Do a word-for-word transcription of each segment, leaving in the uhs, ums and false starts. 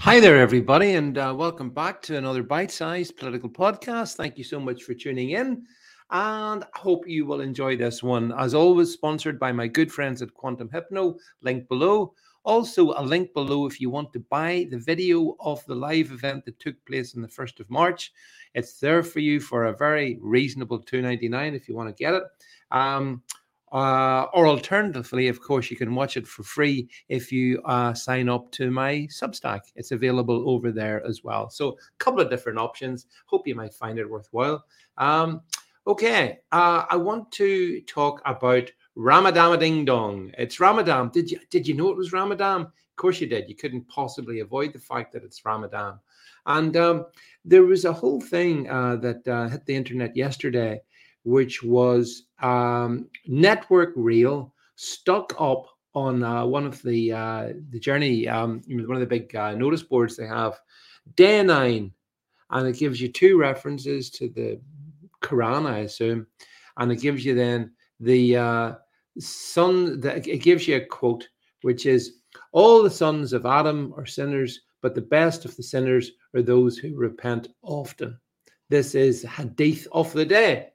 Hi there, everybody, and uh, welcome back to another bite-sized political podcast. Thank you so much for tuning in, and I hope you will enjoy this one. As always, sponsored by my good friends at Quantum Hypno, link below. Also, a link below if you want to buy the video of the live event that took place on the first of March. It's there for you for a very reasonable two ninety-nine if you want to get it. Um, Uh, or alternatively, of course, you can watch it for free if you uh, sign up to my Substack. It's available over there as well. So a couple of different options. Hope you might find it worthwhile. Um, okay, uh, I want to talk about Ramadan Ding Dong. It's Ramadan. Did you did you know it was Ramadan? Of course you did. You couldn't possibly avoid the fact that it's Ramadan. And um, there was a whole thing uh, that uh, hit the internet yesterday, which was um, Network Rail stuck up on uh, one of the uh, the journey, um, one of the big uh, notice boards they have, day nine, and it gives you two references to the Quran, I assume, and it gives you then the uh, son. The, it gives you a quote, which is, "All the sons of Adam are sinners, but the best of the sinners are those who repent often." This is Hadith of the day.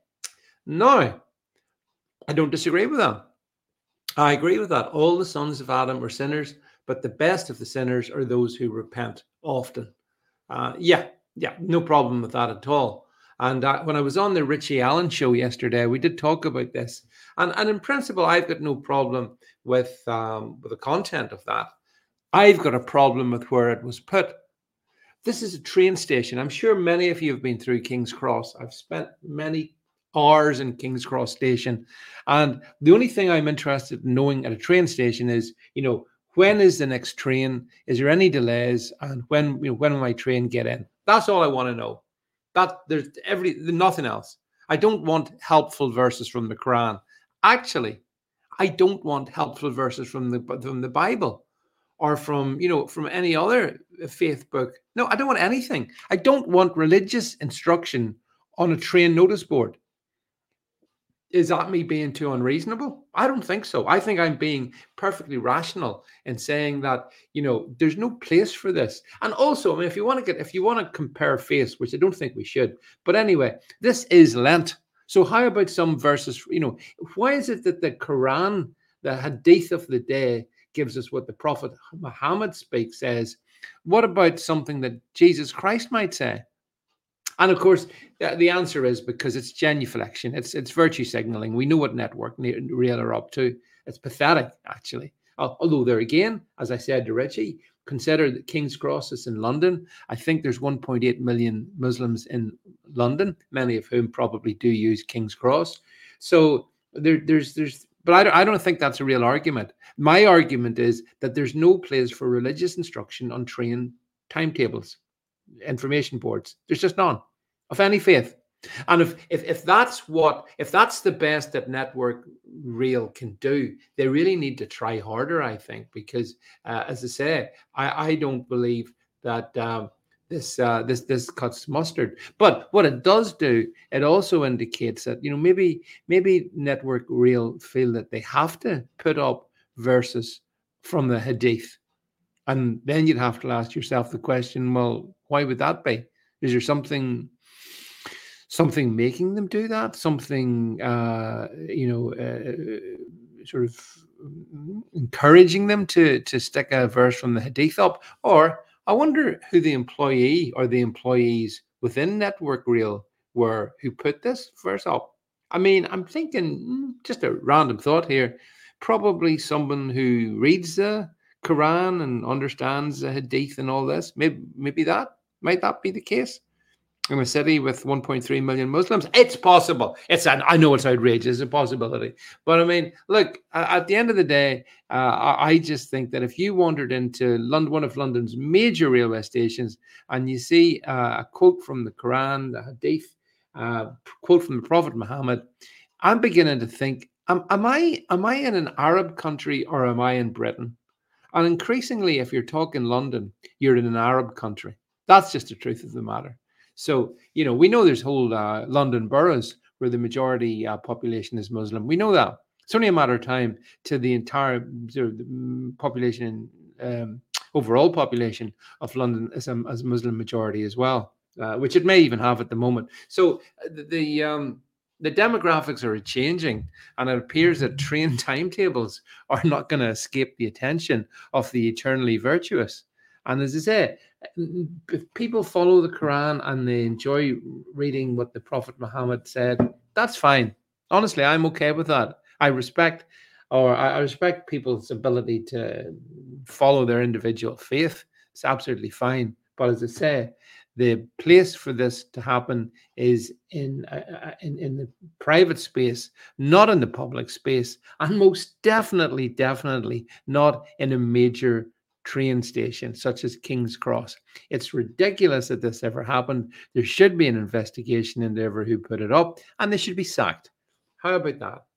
No, I don't disagree with that. I agree with that. All the sons of Adam are sinners, but the best of the sinners are those who repent often. Uh, yeah, yeah, no problem with that at all. And uh, when I was on the Richie Allen show yesterday, we did talk about this. And, and in principle, I've got no problem with, um, with the content of that. I've got a problem with where it was put. This is a train station. I'm sure many of you have been through King's Cross. I've spent many hours in King's Cross station, and the only thing I'm interested in knowing at a train station is, you know, when is the next train? Is there any delays? And when, you know, when will my train get in? That's all I want to know. That there's every nothing else. I don't want helpful verses from the Quran. Actually, I don't want helpful verses from the from the Bible, or from, you know, from any other faith book. No, I don't want anything. I don't want religious instruction on a train notice board. Is that me being too unreasonable? I don't think so. I think I'm being perfectly rational in saying that, you know, there's no place for this. And also, I mean, if you want to get, if you want to compare faiths, which I don't think we should, but anyway, this is Lent. So how about some verses? You know, why is it that the Quran, the Hadith of the day, gives us what the Prophet Muhammad speaks, says? What about something that Jesus Christ might say? And of course, the answer is because it's genuflection. It's it's virtue signaling. We know what Network Rail are up to. It's pathetic, actually. Although there again, as I said to Richie, consider that King's Cross is in London. I think there's one point eight million Muslims in London, many of whom probably do use King's Cross. So there, there's there's. But I don't, I don't think that's a real argument. My argument is that there's no place for religious instruction on train timetables, information boards. There's just none of any faith. And if, if if that's what, if that's the best that Network Rail can do, they really need to try harder, I think, because uh, as I say, I, I don't believe that um, this uh, this this cuts mustard. But what it does do, it also indicates that, you know, maybe maybe Network Rail feel that they have to put up verses from the Hadith, and then you'd have to ask yourself the question: well, why would that be? Is there something? Something making them do that, something, uh, you know, uh, sort of encouraging them to to stick a verse from the Hadith up? Or I wonder who the employee or the employees within Network Rail were who put this verse up. I mean, I'm thinking, just a random thought here, probably someone who reads the Quran and understands the Hadith and all this. Maybe, maybe that, might that be the case? In a city with one point three million Muslims, it's possible. It's an, I know it's outrageous, it's a possibility. But I mean, look, at the end of the day, uh, I just think that if you wandered into London, one of London's major railway stations, and you see uh, a quote from the Quran, the Hadith, uh, quote from the Prophet Muhammad, I'm beginning to think, am, am I am I in an Arab country or am I in Britain? And increasingly, if you're talking London, you're in an Arab country. That's just the truth of the matter. So, you know, we know there's whole uh, London boroughs where the majority uh, population is Muslim. We know that. It's only a matter of time to the entire sort of, population in um, overall population of London as a as Muslim majority as well, uh, which it may even have at the moment. So uh, the the, um, the demographics are changing, and it appears that train timetables are not going to escape the attention of the eternally virtuous. And as I say, if people follow the Quran and they enjoy reading what the Prophet Muhammad said, that's fine. Honestly, I'm okay with that. I respect, or I respect people's ability to follow their individual faith. It's absolutely fine. But as I say, the place for this to happen is in, uh, in in the private space, not in the public space, and most definitely, definitely not in a major train station such as King's Cross. It's ridiculous that this ever happened. There should be an investigation into ever who put it up, and they should be sacked. How about that?